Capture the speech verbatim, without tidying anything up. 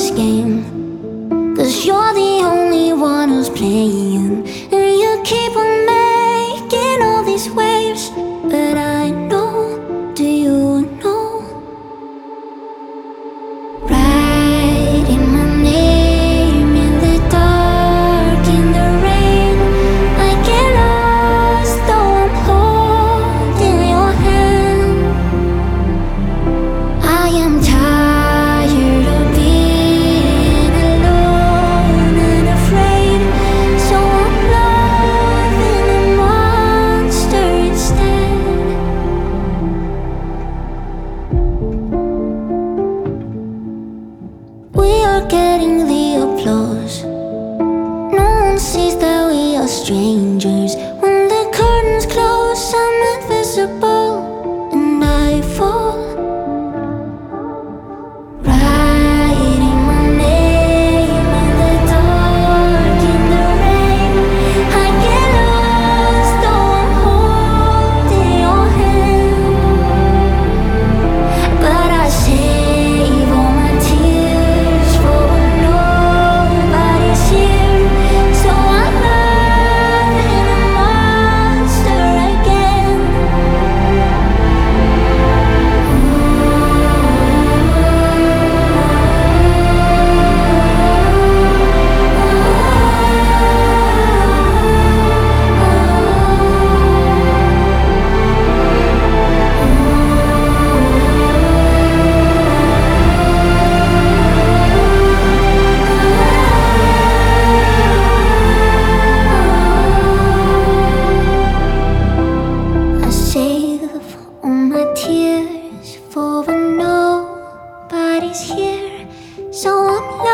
this game. Cause you're the only one who's playing, and you keep on making all these waves. But I know, do you know? Writing my name in the dark, in the rain. I get lost though I'm holding your hand. I am tired of being alone and afraid, so I'm loving a monster instead. We are getting the applause. No one sees that we are strangers. When the curtains close, I'm invisible and I fall. Writing my name in the dark, in the rain. I get lost though I'm holding your hand. But I save all my tears for when nobody's here. So I'm loving a monster again. I save all my tears for when nobody's here. So I'm